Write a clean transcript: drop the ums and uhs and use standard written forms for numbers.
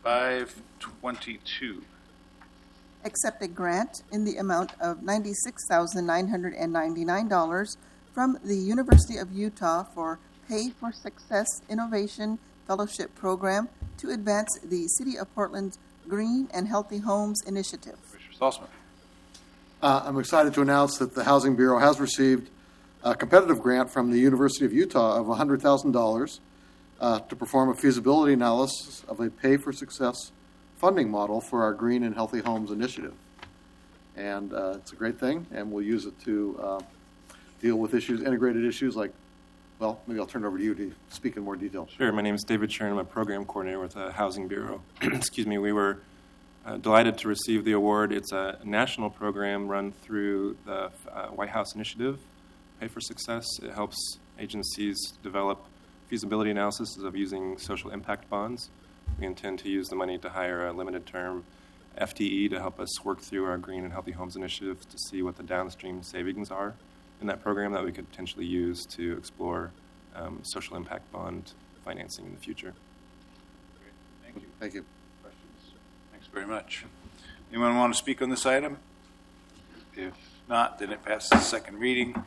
522. Accept a grant in the amount of $96,999 from the University of Utah for Pay for Success Innovation Fellowship Program to advance the City of Portland's Green and Healthy Homes Initiative. Commissioner Salzman. I'm excited to announce that the Housing Bureau has received a competitive grant from the University of Utah of $100,000 to perform a feasibility analysis of a Pay for Success funding model for our Green and Healthy Homes Initiative. And it's a great thing, and we'll use it to deal with issues, integrated issues like, well, maybe I'll turn it over to you to speak in more detail. Sure. My name is David Chern. I'm a program coordinator with the Housing Bureau. Excuse me. We were delighted to receive the award. It's a national program run through the White House Initiative, Pay for Success. It helps agencies develop feasibility analysis of using social impact bonds. We intend to use the money to hire a limited-term FTE to help us work through our Green and Healthy Homes Initiative to see what the downstream savings are in that program that we could potentially use to explore social impact bond financing in the future. Great. Thank you. Thank you. Questions? Thanks very much. Anyone want to speak on this item? If not, then it passes second reading.